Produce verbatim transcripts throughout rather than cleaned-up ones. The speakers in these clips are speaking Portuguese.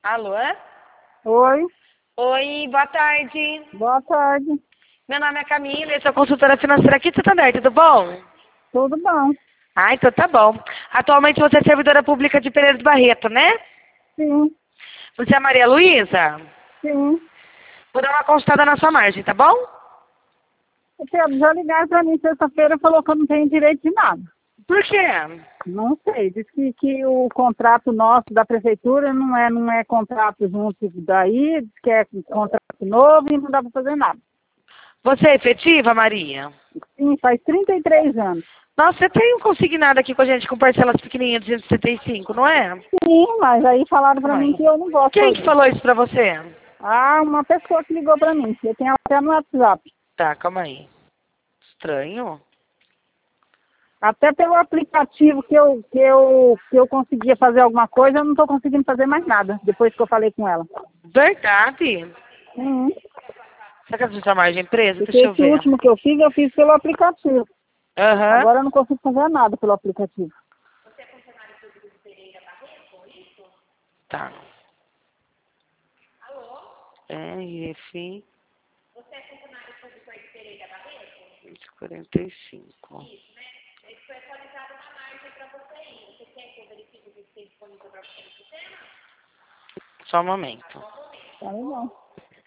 Alô? Oi, Oi, boa tarde. boa tarde. Meu nome é Camila, eu sou consultora financeira aqui de Santander, tudo bom? Tudo bom? Ah, então tá bom. Atualmente você é servidora pública de Pereira do Barreto, né? Sim, Você é a Maria Luísa? sim. Vou dar uma consultada na sua margem, tá bom? O Pedro já ligaram para mim sexta-feira e falou que eu não tenho direito de nada. Por quê? Não sei, disse que, que o contrato nosso da prefeitura não é, não é contrato junto daí, diz que é contrato novo e não dá para fazer nada. Você é efetiva, Maria? Sim, faz trinta e três anos. Nossa, você tem um consignado aqui com a gente com parcelas pequenininhas de duzentos e setenta e cinco, não é? Sim, mas aí falaram para mim Mãe. que eu não gosto Quem fazer. que falou isso pra você? Ah, uma pessoa que ligou para mim, eu tenho ela até no WhatsApp. Tá, calma aí. Estranho. Até pelo aplicativo que eu, que eu, que eu conseguia fazer alguma coisa, eu não estou conseguindo fazer mais nada, depois que eu falei com ela. Verdade? Uhum. Será que é da sua margem empresa? Porque Deixa eu esse ver. último que eu fiz, eu fiz pelo aplicativo. Aham. Agora eu não consigo fazer nada pelo aplicativo. Tá. R F quarenta e cinco. Só um momento. Tá legal.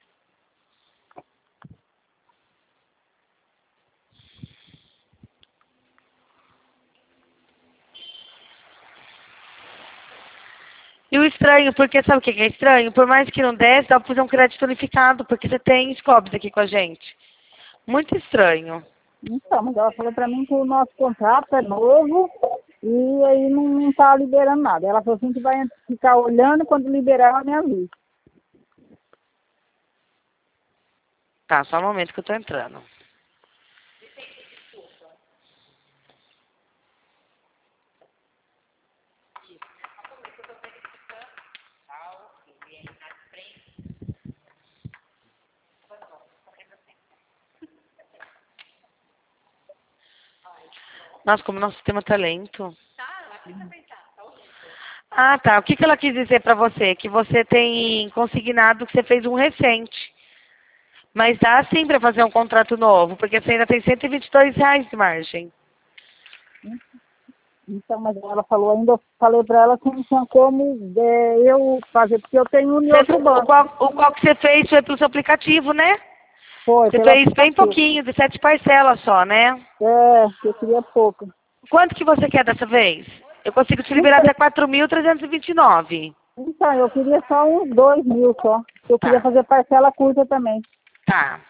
E o estranho, porque sabe o que que é estranho? Por mais que não desse, dá pra fazer um crédito unificado, porque você tem Scopes aqui com a gente. Muito estranho. Então, mas ela falou pra mim que o nosso contrato é novo e aí não, não tá liberando nada. Ela falou assim que vai ficar olhando quando liberar a minha luz. Tá, só um momento que eu tô entrando. Nossa, como nosso sistema tá lento. Ah, tá. O que que ela quis dizer pra você? Que você tem consignado que você fez um recente. Mas dá sim pra fazer um contrato novo, porque você ainda tem cento e vinte e dois reais de margem. Então, mas ela falou, ainda eu falei pra ela que não tinha como é, eu fazer, porque eu tenho um em Você, outro o, banco. qual, o qual que você fez foi pelo seu aplicativo, né? Foi, Você pelo fez bem aplicativo. pouquinho, de sete parcelas só, né? É, eu queria pouco. Quanto que você quer dessa vez? Eu consigo te liberar Então, até quatro mil trezentos e vinte e nove. então, eu queria só uns dois mil só. Eu queria Tá, fazer parcela curta também. tá.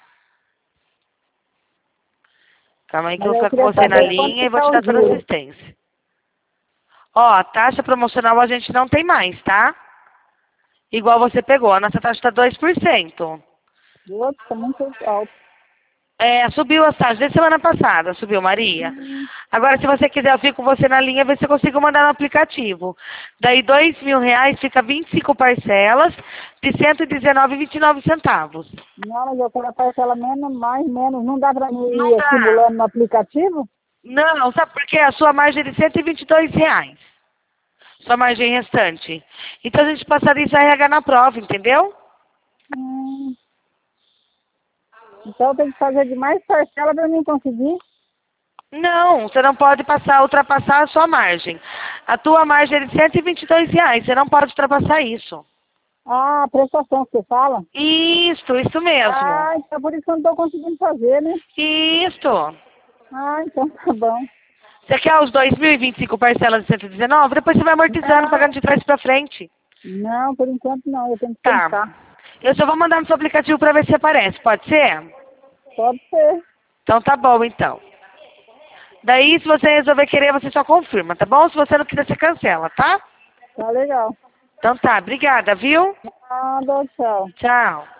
Calma aí que eu Mas vou aí eu ficar com queria você na saber quanto linha que e vou tá te o dar toda a juro. assistência. Ó, a taxa promocional a gente não tem mais, tá? Igual você pegou, a nossa taxa tá dois por cento. Outro tá muito alto. É, subiu as taxas desde semana passada, subiu, Maria. Agora, se você quiser, eu fico com você na linha, ver se eu consigo mandar no aplicativo. Daí, dois mil reais, fica vinte e cinco parcelas de cento e dezenove e vinte e nove centavos. Não, mas eu quero parcela menos, mais, menos. Não dá pra mim Não ir dá. simulando no aplicativo? Não, sabe por quê? A sua margem é de cento e vinte e dois reais. Sua margem restante. Então, a gente passaria isso a R H na prova, entendeu? Hum, então eu tenho que fazer de mais parcela pra mim conseguir. Não, você não pode passar, ultrapassar a sua margem. A tua margem é de cento e vinte e dois reais, você não pode ultrapassar isso. Ah, a prestação que você fala? Isso, isso mesmo. Ah, então por isso que eu não tô conseguindo fazer, né? Isso. Ah, então tá bom. Você quer os dois mil e vinte e cinco parcelas de cento e dezenove? Depois você vai amortizando, pagando de trás pra frente. Não, por enquanto não, eu tenho que Tá. pensar. Eu só vou mandar no seu aplicativo pra ver se aparece, pode ser? Pode ser. Então tá bom, então. Daí, se você resolver querer, você só confirma, tá bom? Se você não quiser, você cancela, tá? Tá legal. Então tá, obrigada, viu? Nada, tchau. Tchau.